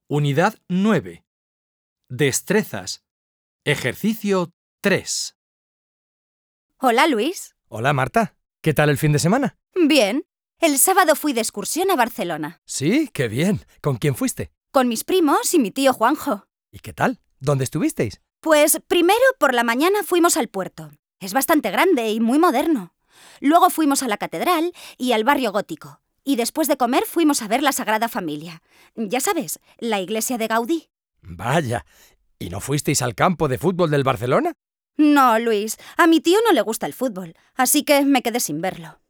Unidad 9. Destrezas. Ejercicio 3. Hola, Luis. Hola, Marta. ¿Qué tal el fin de semana? Bien. El sábado fui de excursión a Barcelona. Sí, qué bien. ¿Con quién fuiste? Con mis primos y mi tío Juanjo. ¿Y qué tal? ¿Dónde estuvisteis? Pues primero por la mañana fuimos al puerto. Es bastante grande y muy moderno. Luego fuimos a la catedral y al barrio gótico. Y después de comer fuimos a ver la Sagrada Familia. Ya sabes, la iglesia de Gaudí. Vaya. ¿Y no fuisteis al campo de fútbol del Barcelona? No, Luis, a mi tío no le gusta el fútbol, así que me quedé sin verlo.